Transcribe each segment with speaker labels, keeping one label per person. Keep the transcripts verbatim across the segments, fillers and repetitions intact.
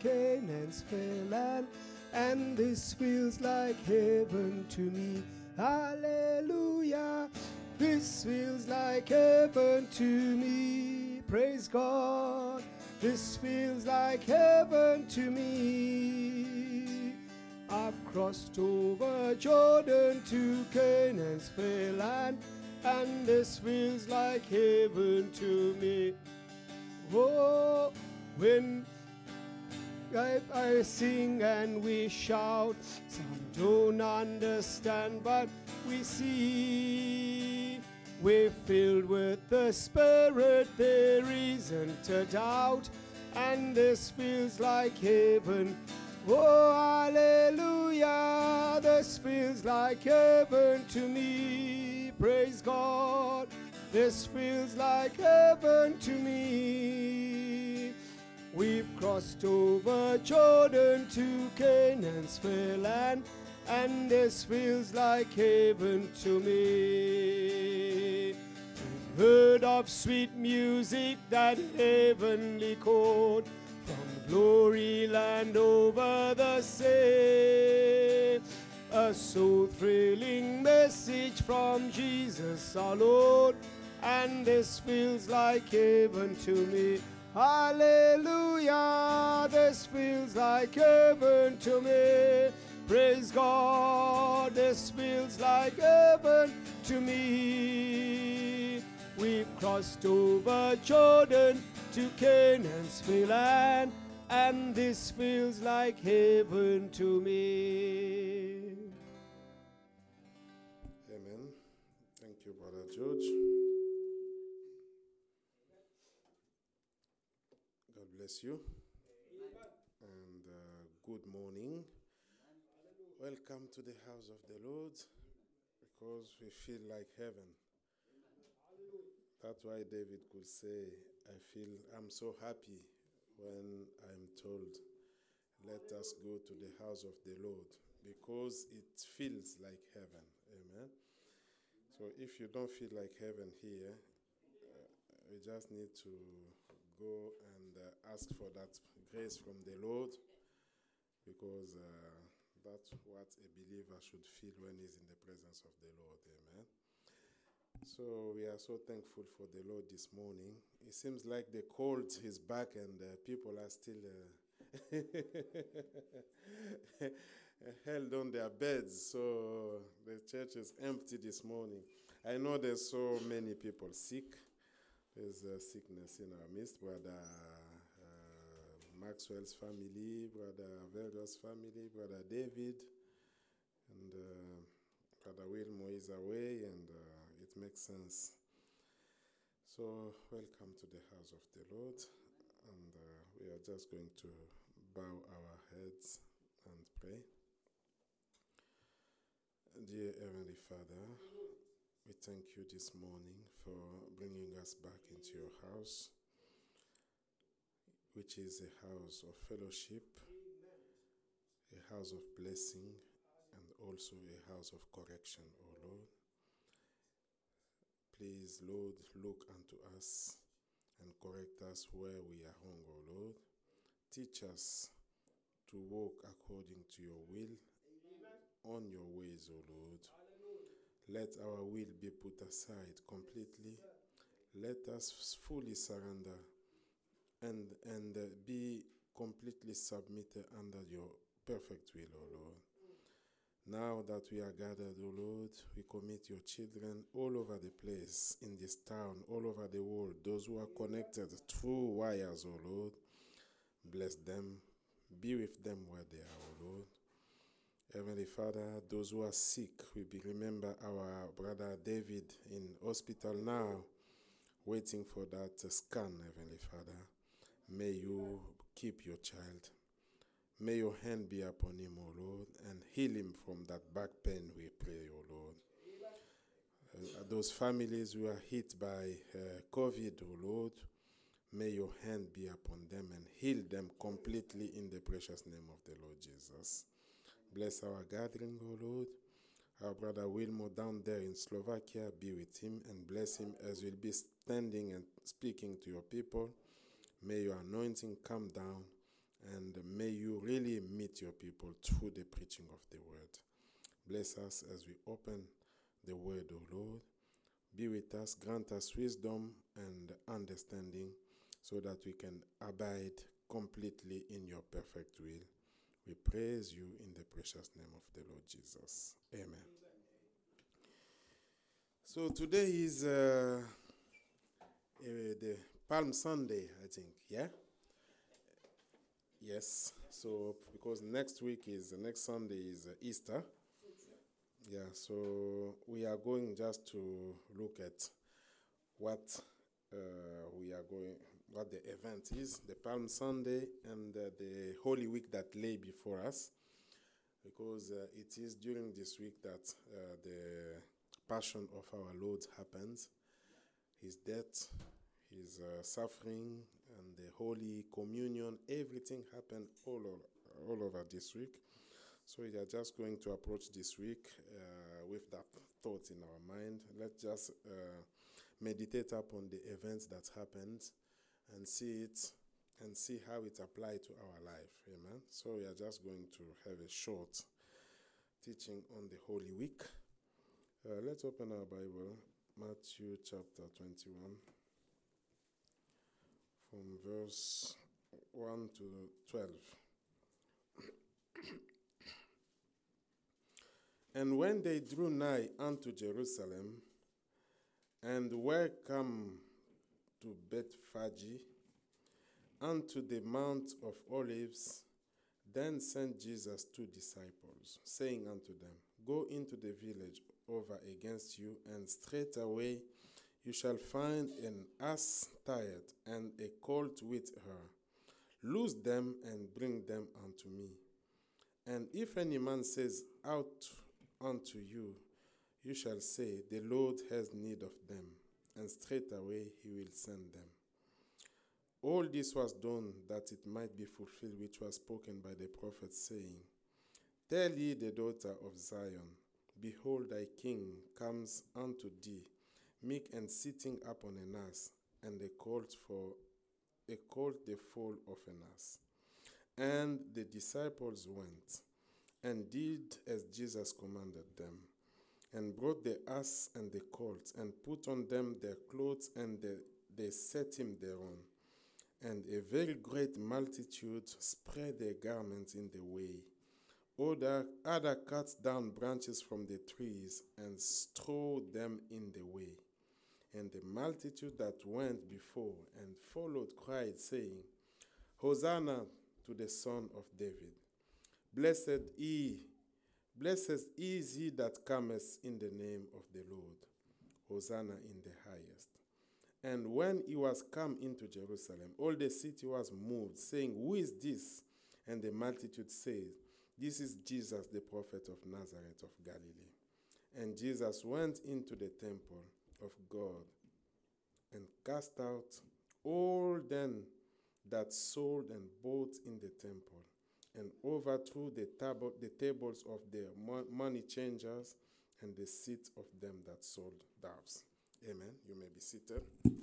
Speaker 1: Canaan's fair land, and this feels like heaven to me. Hallelujah, this feels like heaven to me. Praise God, this feels like heaven to me. I've crossed over Jordan to Canaan's fair land, and this feels like heaven to me. Oh, when I, I sing and we shout, some don't understand, but we see. We're filled with the Spirit, there isn't a doubt, and this feels like heaven. Oh, hallelujah, this feels like heaven to me. Praise God, this feels like heaven to me. We've crossed over Jordan to Canaan's fair land, and this feels like heaven to me. We've heard of sweet music, that heavenly chord, from glory land over the sea. A soul thrilling message from Jesus our Lord, and this feels like heaven to me. Hallelujah, this feels like heaven to me. Praise God, this feels like heaven to me. We've crossed over Jordan to Canaan's fair land, and this feels like heaven to me.
Speaker 2: Amen. Thank you, Brother George. God bless you. And uh, good morning. Welcome to the house of the Lord, because we feel like heaven. That's why David could say, I feel, I'm so happy when I'm told, let us go to the house of the Lord, because it feels like heaven. Amen. So if you don't feel like heaven here, uh, we just need to go and uh, ask for that grace from the Lord, because uh, that's what a believer should feel when he's in the presence of the Lord. Amen. So we are so thankful for the Lord this morning. It seems like the cold is back, and uh, people are still uh, held on their beds. So the church is empty this morning. I know there's so many people sick. There's uh, sickness in our midst. Brother uh, Maxwell's family, Brother Verga's family, Brother David, and uh, Brother Wilmo is away, and uh, it makes sense. So welcome to the house of the Lord, and uh, we are just going to bow our heads and pray. Dear Heavenly Father, we thank you this morning for bringing us back into your house, which is a house of fellowship, a house of blessing, and also a house of correction, O Lord. Please, Lord, look unto us and correct us where we are wrong, O Lord. Teach us to walk according to your will, on your ways, O Lord. Let our will be put aside completely. Let us fully surrender and, and uh, be completely submitted under your perfect will, O Lord. Now that we are gathered, O Lord, we commit your children all over the place, in this town, all over the world, those who are connected through wires, O Lord. Bless them. Be with them where they are, O Lord. Heavenly Father, those who are sick, we be, remember our brother David in hospital now, waiting for that uh, scan, Heavenly Father. May you keep your child. May your hand be upon him, O Lord, and heal him from that back pain, we pray, O Lord. Uh, those families who are hit by uh, COVID, O Lord, may your hand be upon them and heal them completely in the precious name of the Lord Jesus. Bless our gathering, O Lord. Our brother Wilmo down there in Slovakia, be with him and bless him as we'll be standing and speaking to your people. May your anointing come down, and may really meet your people through the preaching of the word. Bless us as we open the word, O Lord. Be with us, grant us wisdom and understanding so that we can abide completely in your perfect will. We praise you in the precious name of the Lord Jesus. Amen. Amen. So today is uh, uh, the Palm Sunday, I think, yeah? Yes, so because next week is, uh, next Sunday is uh, Easter. Yeah, so we are going just to look at what uh, we are going, what the event is, the Palm Sunday and uh, the Holy Week that lay before us, because uh, it is during this week that uh, the Passion of our Lord happens, His death, His uh, suffering, and the Holy Communion. Everything happened all over, all over this week. So we are just going to approach this week uh, with that thought in our mind. Let's just uh, meditate upon the events that happened and see it and see how it applies to our life. Amen. So we are just going to have a short teaching on the Holy Week. Uh, let's open our Bible, Matthew chapter twenty-one, from verse one to twelve. And when they drew nigh unto Jerusalem, and were come to Bethphage, unto the Mount of Olives, then sent Jesus two disciples, saying unto them, Go into the village over against you, and straightway you shall find an ass tied, and a colt with her. Loose them, and bring them unto me. And if any man says out unto you, you shall say, The Lord has need of them, and straightway he will send them. All this was done that it might be fulfilled which was spoken by the prophet, saying, Tell ye the daughter of Zion, Behold, thy king comes unto thee, meek and sitting upon an ass, and a colt for a colt the foal of an ass. And the disciples went, and did as Jesus commanded them, and brought the ass and the colt, and put on them their clothes, and they, they set him thereon. And a very great multitude spread their garments in the way. Other, other cut down branches from the trees, and strewed them in the way. And the multitude that went before and followed cried, saying, Hosanna to the Son of David. Blessed he, blessed is he that cometh in the name of the Lord. Hosanna in the highest. And when he was come into Jerusalem, all the city was moved, saying, Who is this? And the multitude said, This is Jesus, the prophet of Nazareth of Galilee. And Jesus went into the temple of God, and cast out all them that sold and bought in the temple, and overthrew the, tab- the tables of the mo- money changers, and the seats of them that sold doves. Amen. You may be seated.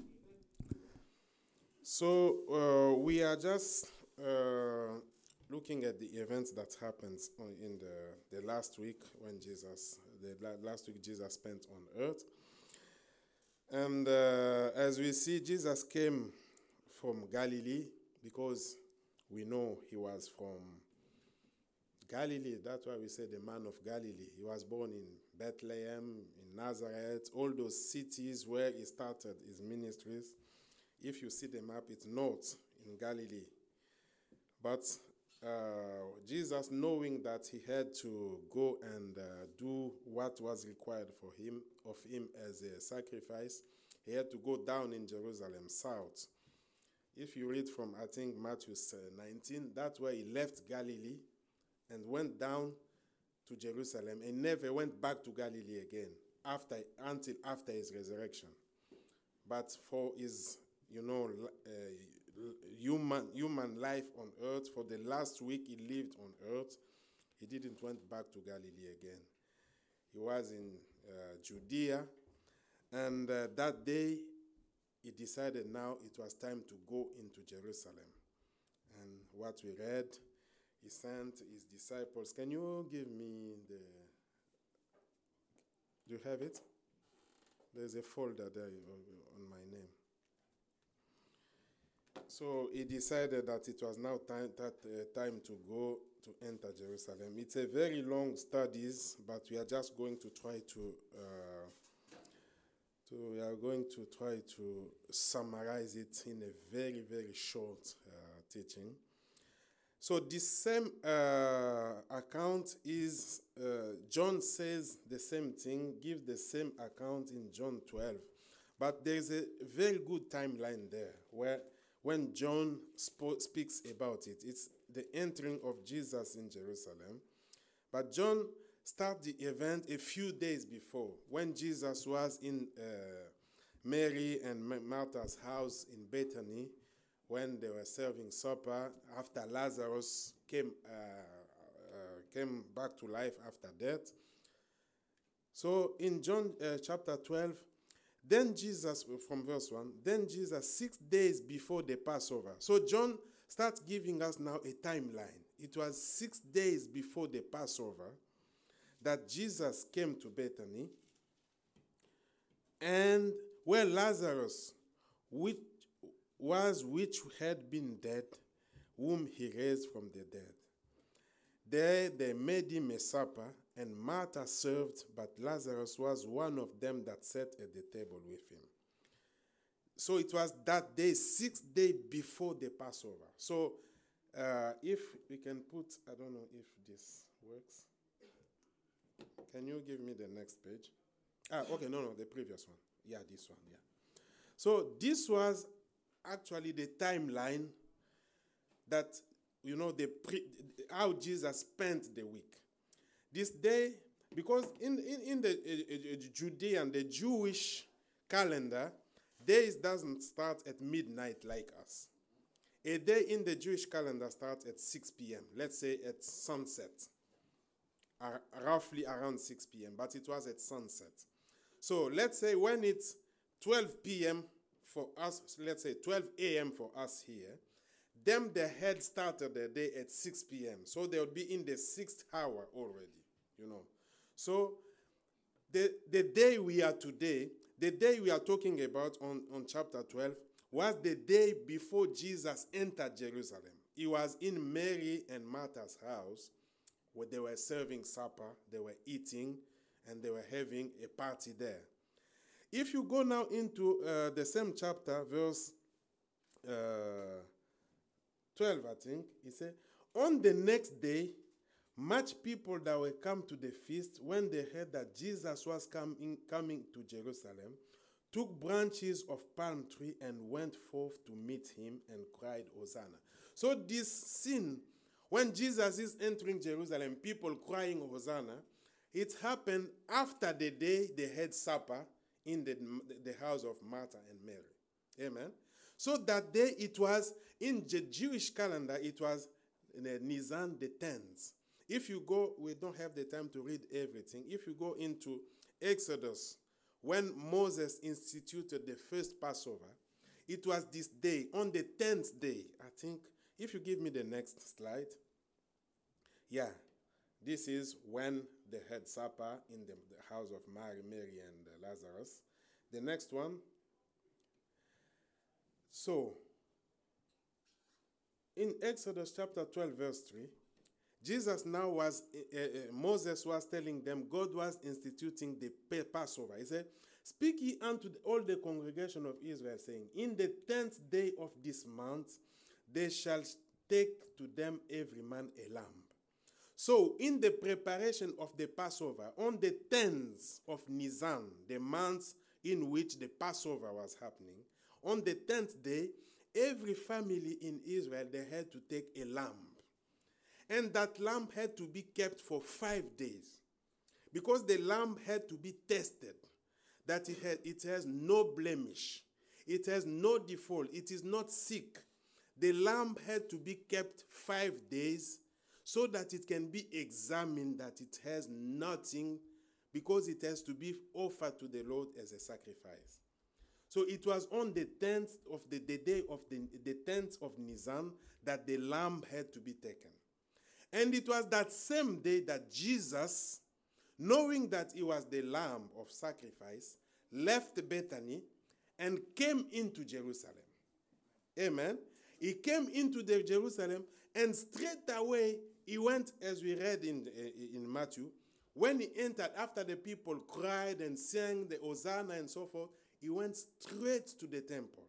Speaker 2: So uh, we are just uh, looking at the events that happened in the, the last week when Jesus, the la- last week Jesus spent on earth. And uh, as we see, Jesus came from Galilee because we know he was from Galilee. That's why we say the man of Galilee. He was born in Bethlehem, in Nazareth, all those cities where he started his ministries. If you see the map, it's north in Galilee. But uh, Jesus, knowing that he had to go and uh, do what was required for him, of him as a sacrifice, he had to go down in Jerusalem, south. If you read from, I think, Matthew nineteen, that's where he left Galilee and went down to Jerusalem and never went back to Galilee again after until after his resurrection. But for his, you know, uh, human human life on earth, for the last week he lived on earth, he didn't went back to Galilee again. He was in uh, Judea, and uh, that day he decided now it was time to go into Jerusalem. And what we read he sent his disciples. Can you give me the... Do you have it? There's a folder there on my name. So he decided that it was now time, that, uh, time to go to enter Jerusalem. It's a very long studies, but we are just going to try to, uh, to we are going to try to summarize it in a very, very short uh, teaching. So this same uh, account is, uh, John says the same thing, gives the same account in John twelve. But there's a very good timeline there where when John spo- speaks about it, it's the entering of Jesus in Jerusalem. But John starts the event a few days before, when Jesus was in uh, Mary and Martha's house in Bethany, when they were serving supper after Lazarus came, uh, uh, came back to life after death. So in John uh, chapter twelve, then Jesus, from verse one, then Jesus, six days before the Passover. So John starts giving us now a timeline. It was six days before the Passover that Jesus came to Bethany, and where Lazarus, which was which had been dead, whom he raised from the dead. There they made him a supper, and Martha served, but Lazarus was one of them that sat at the table with him. So it was that day, six days before the Passover. So uh, if we can put, I don't know if this works. Can you give me the next page? Ah, okay, no, no, the previous one. Yeah, this one, yeah. So this was actually the timeline that, you know, the pre, how Jesus spent the week. This day, because in, in, in the uh, uh, Judean, the Jewish calendar, days doesn't start at midnight like us. A day in the Jewish calendar starts at six p.m., let's say at sunset, uh, roughly around six p.m., but it was at sunset. So let's say when it's twelve p.m. for us, let's say twelve a.m. for us here, them the head started their day at six p.m. So they would be in the sixth hour already, you know. So the, the day we are today, the day we are talking about on, on chapter twelve, was the day before Jesus entered Jerusalem. He was in Mary and Martha's house where they were serving supper, they were eating, and they were having a party there. If you go now into uh, the same chapter, verse uh, twelve, I think, he said, on the next day, much people that were come to the feast, when they heard that Jesus was coming, coming to Jerusalem, took branches of palm tree and went forth to meet him and cried, Hosanna. So this scene, when Jesus is entering Jerusalem, people crying Hosanna, it happened after the day they had supper in the, the house of Martha and Mary. Amen. So that day it was, in the Jewish calendar, it was the Nisan the tenth. If you go, we don't have the time to read everything. If you go into Exodus, when Moses instituted the first Passover, it was this day, on the tenth day, I think. If you give me the next slide. Yeah, this is when they had supper in the, the house of Mary, Mary and uh, Lazarus. The next one. So, in Exodus chapter twelve, verse three, Jesus now was, uh, uh, Moses was telling them, God was instituting the Passover. He said, speak ye unto all the congregation of Israel, saying, in the tenth day of this month, they shall take to them every man a lamb. So, in the preparation of the Passover, on the tenth of Nisan, the month in which the Passover was happening, on the tenth day, every family in Israel, they had to take a lamb. And that lamb had to be kept for five days. Because the lamb had to be tested, that it, had, it has no blemish, it has no default, it is not sick. The lamb had to be kept five days so that it can be examined that it has nothing, because it has to be offered to the Lord as a sacrifice. So it was on the tenth of the, the day of the, the tenth of Nisan that the lamb had to be taken. And it was that same day that Jesus, knowing that he was the lamb of sacrifice, left Bethany and came into Jerusalem. Amen. He came into the Jerusalem, and straight away he went, as we read in, in Matthew, when he entered, after the people cried and sang the Hosanna and so forth, he went straight to the temple.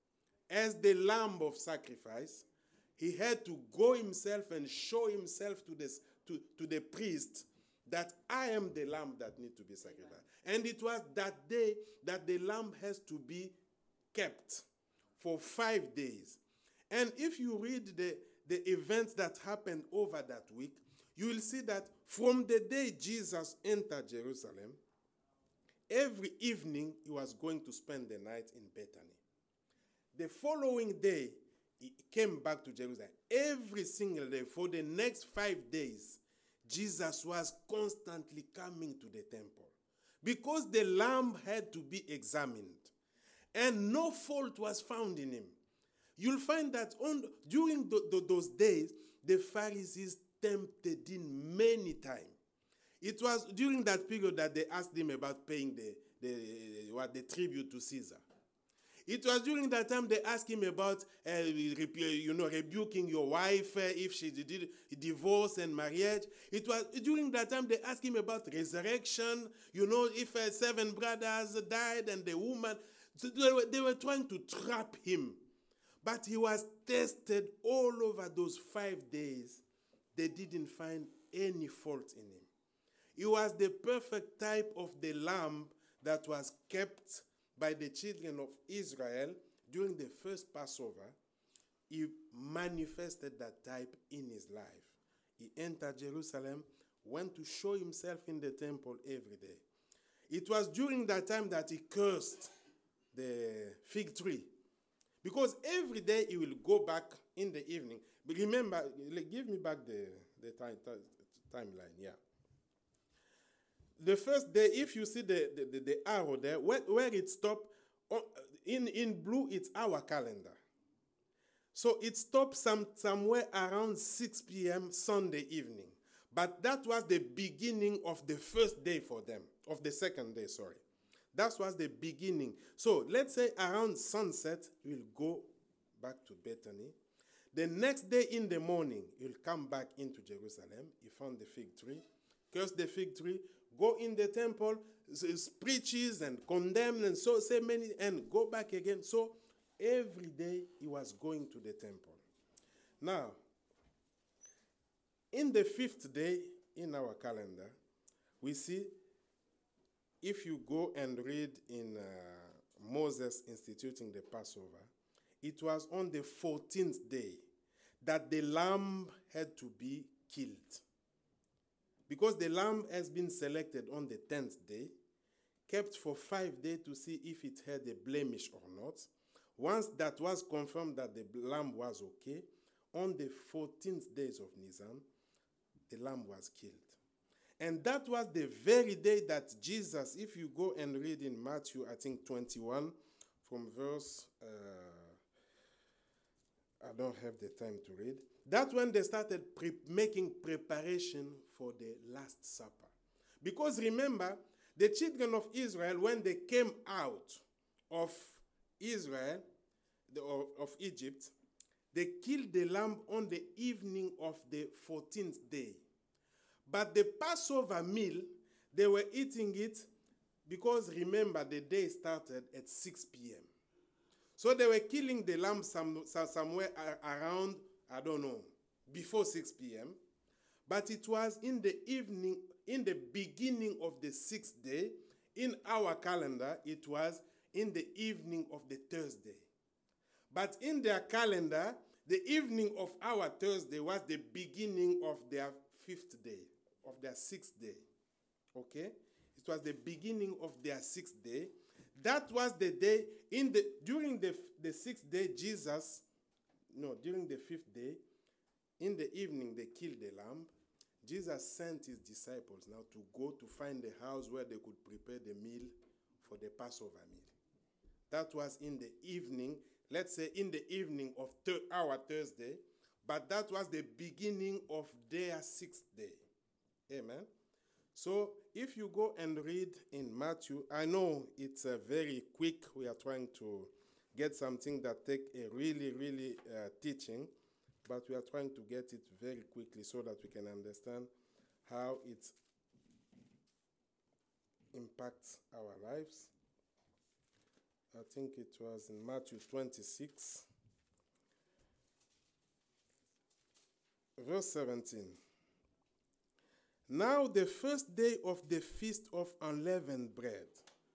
Speaker 2: As the lamb of sacrifice, he had to go himself and show himself to, this, to, to the priest that I am the lamb that needs to be sacrificed. And it was that day that the lamb has to be kept for five days. And if you read the, the events that happened over that week, you will see that from the day Jesus entered Jerusalem, every evening he was going to spend the night in Bethany. The following day, he came back to Jerusalem. Every single day, for the next five days, Jesus was constantly coming to the temple because the lamb had to be examined and no fault was found in him. You'll find that on, during the, the, those days, the Pharisees tempted him many times. It was during that period that they asked him about paying the, the, what, the tribute to Caesar. It was during that time they asked him about, uh, you know, rebuking your wife uh, if she did divorce and marriage. It was during that time they asked him about resurrection. You know, if uh, seven brothers died and the woman, so they were, they were trying to trap him. But he was tested all over those five days. They didn't find any fault in him. He was the perfect type of the lamb that was kept by the children of Israel during the first Passover. He manifested that type in his life. He entered Jerusalem, went to show himself in the temple every day. It was during that time that he cursed the fig tree. Because every day he will go back in the evening. But remember, give me back the, the time, timeline, yeah. The first day, if you see the, the, the arrow there, where, where it stopped, in, in blue, it's our calendar. So it stopped some, somewhere around six p.m. Sunday evening. But that was the beginning of the first day for them, of the second day, sorry. That was the beginning. So let's say around sunset, we'll go back to Bethany. The next day in the morning, he'll come back into Jerusalem. He found the fig tree, cursed the fig tree, go in the temple, preaches and condemn and so say many, and go back again. So every day he was going to the temple. Now, in the fifth day in our calendar, we see, if you go and read in uh, Moses instituting the Passover, it was on the fourteenth day that the lamb had to be killed. Because the lamb has been selected on the tenth day, kept for five days to see if it had a blemish or not. Once that was confirmed that the lamb was okay, on the fourteenth days of Nisan, the lamb was killed. And that was the very day that Jesus, if you go and read in Matthew, I think twenty-one, from verse, uh, I don't have the time to read. That's when they started pre- making preparation for the Last Supper. Because remember, the children of Israel, when they came out of Israel, the, of, of Egypt, they killed the lamb on the evening of the fourteenth day. But the Passover meal, they were eating it because, remember, the day started at six p.m. So they were killing the lamb some, somewhere around, I don't know, before six p.m. But it was in the evening, in the beginning of the sixth day. In our calendar, it was in the evening of the Thursday. But in their calendar, the evening of our Thursday was the beginning of their fifth day, of their sixth day. Okay? It was the beginning of their sixth day. That was the day, in the during the, the sixth day, Jesus, no, during the fifth day, in the evening, they killed the lamb. Jesus sent his disciples now to go to find the house where they could prepare the meal for the Passover meal. That was in the evening, let's say in the evening of thir- our Thursday. but that was the beginning of their sixth day. Amen. So if you go and read in Matthew, I know it's uh, very quick. We are trying to get something that take a really, really uh, teaching, but we are trying to get it very quickly so that we can understand how it impacts our lives. I think it was in Matthew twenty-six, verse seventeen. Now the first day of the feast of unleavened bread,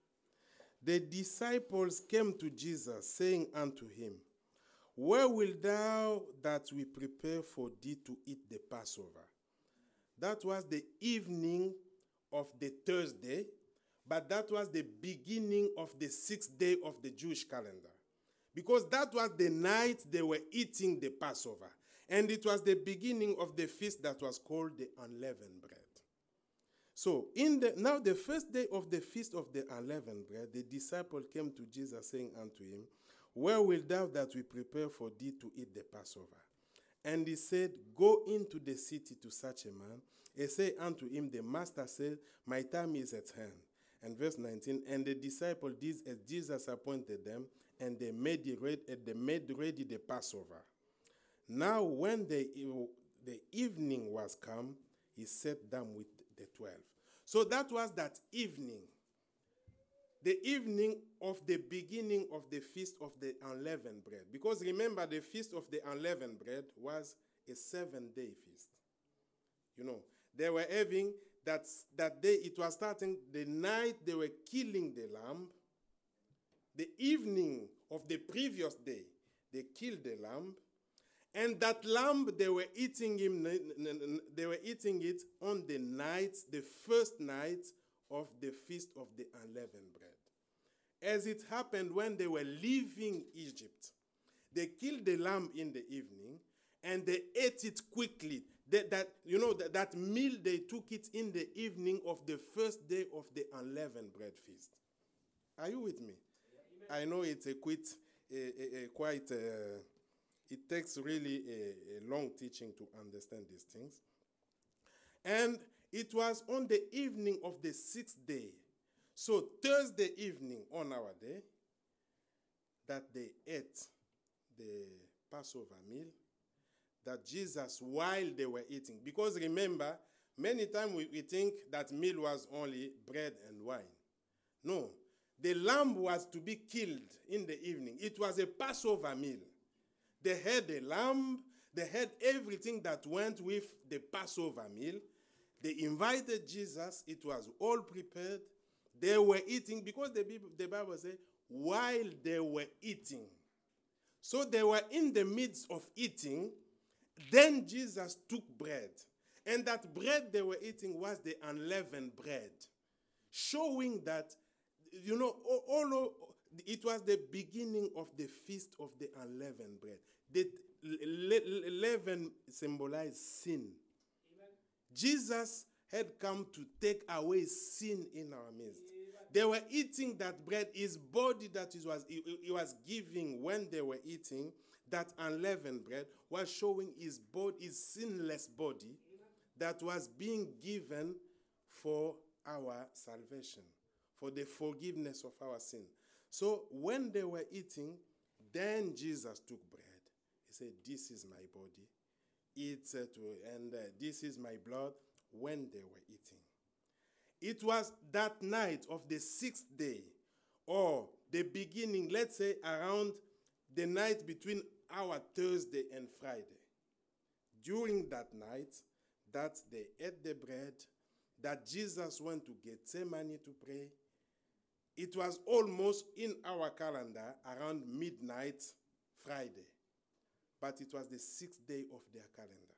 Speaker 2: the disciples came to Jesus, saying unto him, Where wilt thou that we prepare for thee to eat the Passover? That was the evening of the Thursday, but that was the beginning of the sixth day of the Jewish calendar. Because that was the night they were eating the Passover. And it was the beginning of the feast that was called the unleavened bread. So, in the now the first day of the feast of the unleavened bread, the disciple came to Jesus, saying unto him, Where wilt thou that we prepare for thee to eat the Passover? And he said, Go into the city to such a man, and say unto him, The master said, My time is at hand. And verse nineteen, and the disciple did as Jesus appointed them, and they made ready, they made ready the Passover. Now when the, the evening was come, he sat down with the twelve. So that was that evening. The evening of the beginning of the feast of the unleavened bread. Because remember, the feast of the unleavened bread was a seven-day feast. You know, they were having that, that day, it was starting the night they were killing the lamb. The evening of the previous day, they killed the lamb. And that lamb, they were eating him, they were eating it on the night, the first night of the feast of the unleavened bread. As it happened when they were leaving Egypt, they killed the lamb in the evening and they ate it quickly. That, that you know that, that meal, they took it in the evening of the first day of the unleavened bread feast. Are you with me? Yeah, I know it's a quite, a, a, a quite. Uh, it takes really a, a long teaching to understand these things. And it was on the evening of the sixth day, so Thursday evening on our day, that they ate the Passover meal, that Jesus, while they were eating, because remember, many times we, we think that meal was only bread and wine. No, the lamb was to be killed in the evening. It was a Passover meal. They had the lamb, they had everything that went with the Passover meal. They invited Jesus. It was all prepared. They were eating, because the, the Bible says, while they were eating. So they were in the midst of eating. Then Jesus took bread. And that bread they were eating was the unleavened bread. Showing that, you know, all, all, it was the beginning of the feast of the unleavened bread. The leaven symbolized sin. Amen. Jesus had come to take away sin in our midst. Amen. They were eating that bread, his body that he was, he, he was giving when they were eating that unleavened bread was showing his body, his sinless body, Amen. That was being given for our salvation, for the forgiveness of our sin. So when they were eating, then Jesus took bread. He said, this is my body. Eat uh, to, and uh, this is my blood, when they were eating. It was that night of the sixth day, or the beginning, let's say around the night between our Thursday and Friday. During that night, that they ate the bread, that Jesus went to Gethsemane to pray. It was almost in our calendar around midnight Friday. But it was the sixth day of their calendar.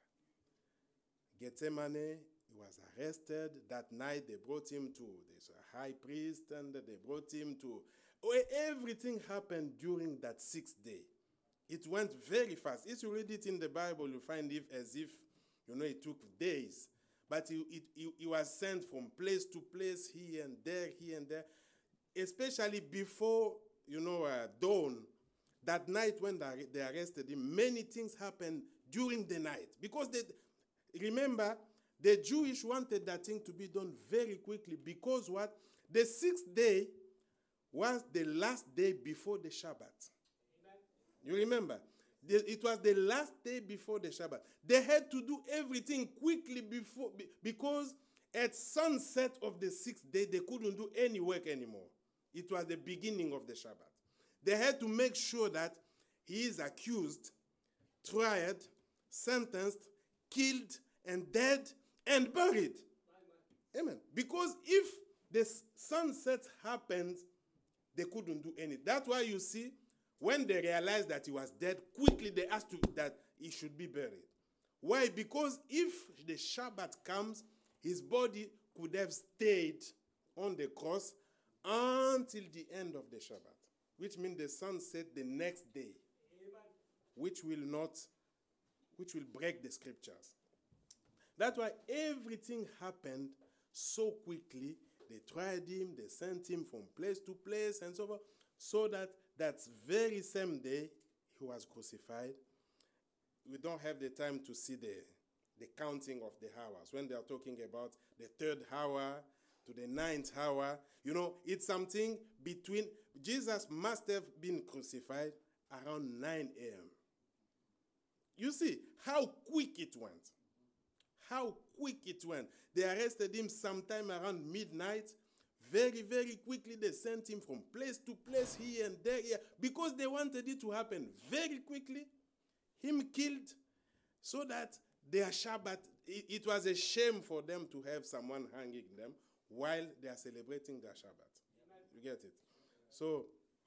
Speaker 2: Gethsemane, he was arrested. That night they brought him to the high priest and they brought him to... Everything happened during that sixth day. It went very fast. If you read it in the Bible, you find it as if, you know, it took days. But it, it, it was sent from place to place, here and there, here and there. Especially before, you know, uh, dawn, that night when they arrested him, many things happened during the night. Because they, remember, the Jewish wanted that thing to be done very quickly because what? The sixth day was the last day before the Shabbat. Amen. You remember? The, it was the last day before the Shabbat. They had to do everything quickly before because at sunset of the sixth day, they couldn't do any work anymore. It was the beginning of the Shabbat. They had to make sure that he is accused, tried, sentenced, killed, and dead, and buried. Amen. Because if the sunset happened, they couldn't do anything. That's why you see, when they realized that he was dead, quickly they asked to, that he should be buried. Why? Because if the Shabbat comes, his body could have stayed on the cross until the end of the Shabbat, which means the sun set the next day, which will not, which will break the scriptures. That's why everything happened so quickly. They tried him, they sent him from place to place and so forth, so that that very same day he was crucified. We don't have the time to see the, the counting of the hours. When they are talking about the third hour to the ninth hour, you know, it's something between, Jesus must have been crucified around nine a.m. You see how quick it went. How quick it went. They arrested him sometime around midnight. Very, very quickly, they sent him from place to place, here and there, here, because they wanted it to happen very quickly. Him killed, so that their Shabbat, it, it was a shame for them to have someone hanging them while they are celebrating their Shabbat. You get it? So,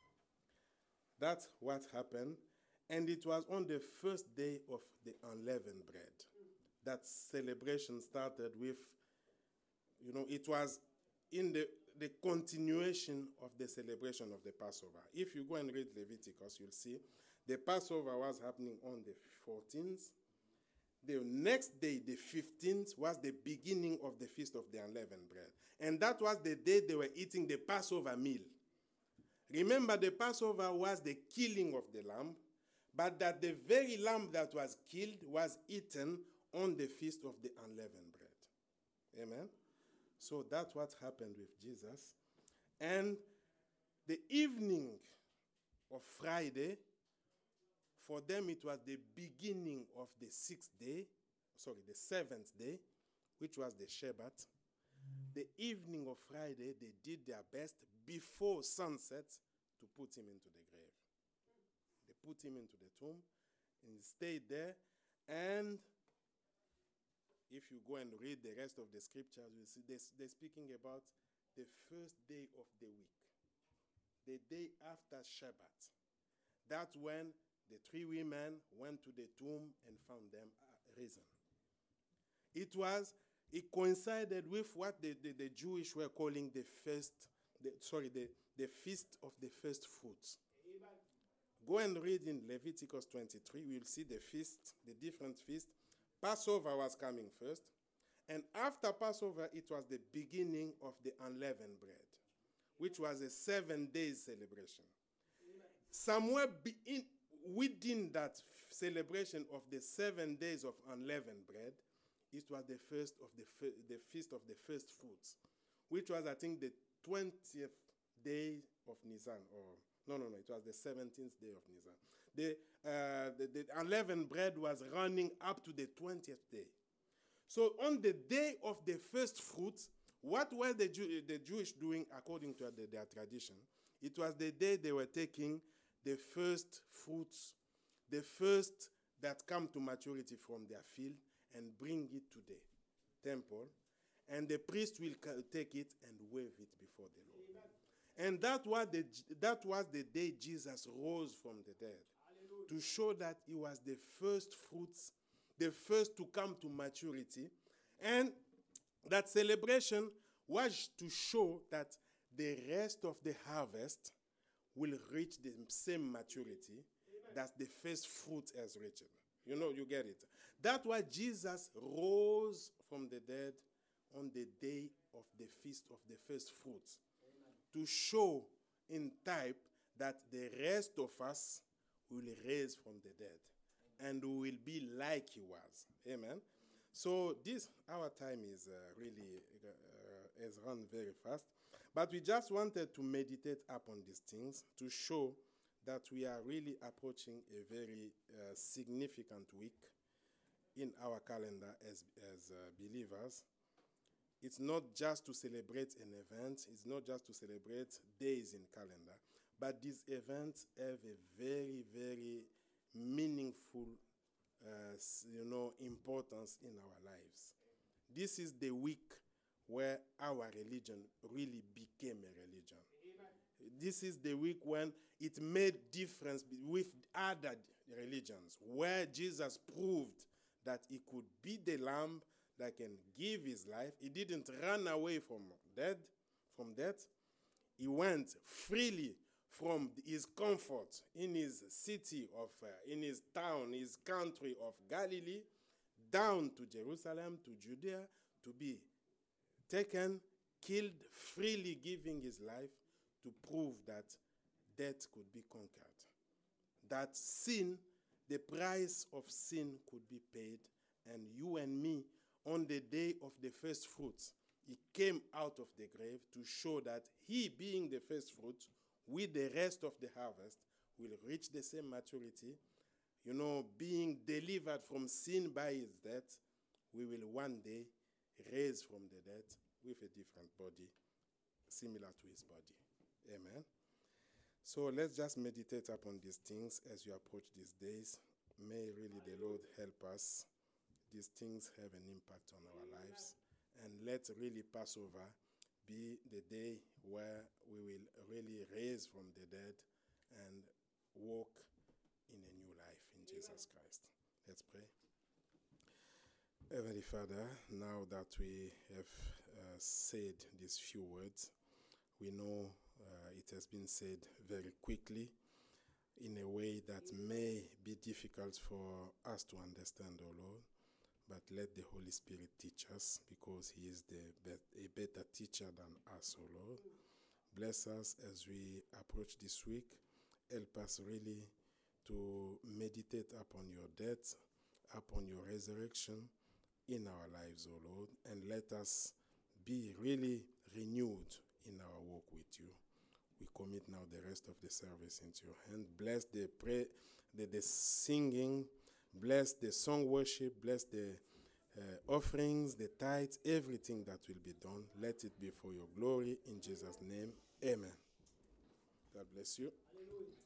Speaker 2: that's what happened. And it was on the first day of the unleavened bread that celebration started with, you know, it was in the, the continuation of the celebration of the Passover. If you go and read Leviticus, you'll see the Passover was happening on the fourteenth. The next day, the fifteenth, was the beginning of the Feast of the Unleavened Bread. And that was the day they were eating the Passover meal. Remember, the Passover was the killing of the lamb, but that the very lamb that was killed was eaten on the Feast of the Unleavened Bread. Amen? So that's what happened with Jesus. And the evening of Friday, for them it was the beginning of the sixth day, sorry, the seventh day, which was the Shabbat. The evening of Friday, they did their best before sunset to put him into the grave. They put him into the tomb and he stayed there. And if you go and read the rest of the scriptures, you see they're, they're speaking about the first day of the week, the day after Shabbat. That's when the three women went to the tomb and found them risen. It was, it coincided with what the, the, the Jewish were calling the first, the, sorry, the, the feast of the first fruits. Amen. Go and read in Leviticus twenty-three, we'll see the feast, the different feasts. Passover was coming first, and after Passover, it was the beginning of the unleavened bread, which was a seven days celebration. Amen. Somewhere be in, within that f- celebration of the seven days of unleavened bread, it was the first of the f- the feast of the first fruits, which was, I think, the twentieth day of Nisan, or no, no, no, it was the seventeenth day of Nisan. The, uh, the, the unleavened bread was running up to the twentieth day. So on the day of the first fruits, what were the, Jew- the Jewish doing according to the, their tradition? It was the day they were taking the first fruits, the first that come to maturity from their field, and bring it to the temple. And the priest will take it and wave it before the Lord. Amen. And that was, the, that was the day Jesus rose from the dead. Hallelujah. To show that he was the first fruits, the first to come to maturity. And that celebration was to show that the rest of the harvest will reach the same maturity that the first fruit has reached. You know, you get it. That's why Jesus rose from the dead on the day of the feast of the first fruits. Amen. To show in type that the rest of us will raise from the dead. and we will be like he was. Amen. So this, our time is uh, really, uh, has run very fast. But we just wanted to meditate upon these things to show that we are really approaching a very uh, significant week in our calendar as, as uh, believers. It's not just to celebrate an event, it's not just to celebrate days in calendar, but these events have a very, very meaningful, uh, you know, importance in our lives. This is the week where our religion really became a religion. Amen. This is the week when it made difference with other religions, where Jesus proved that he could be the lamb that can give his life. He didn't run away from death, from death. He went freely from his comfort in his city of, uh, in his town, his country of Galilee, down to Jerusalem, to Judea, to be taken, killed, freely giving his life to prove that death could be conquered. That sin, the price of sin could be paid, and you and me, on the day of the first fruits, he came out of the grave to show that he, being the first fruit, with the rest of the harvest, will reach the same maturity. You know, being delivered from sin by his death, we will one day raise from the dead with a different body, similar to his body. Amen. So let's just meditate upon these things as you approach these days. May really the Lord help us. These things have an impact on our lives. And let really Passover be the day where we will really raise from the dead and walk in a new life in Jesus Christ. Let's pray. Heavenly Father, now that we have uh, said these few words, we know uh, it has been said very quickly in a way that may be difficult for us to understand, O Lord. But let the Holy Spirit teach us, because he is the be- a better teacher than us, O Lord. Bless us as we approach this week. Help us really to meditate upon your death, upon your resurrection in our lives, O Lord. And let us be really renewed in our walk with you. We commit now the rest of the service into your hand. Bless the pray, the, the singing, bless the song worship, bless the uh, offerings, the tithes, everything that will be done. Let it be for your glory. In Jesus' name, amen. God bless you. Hallelujah.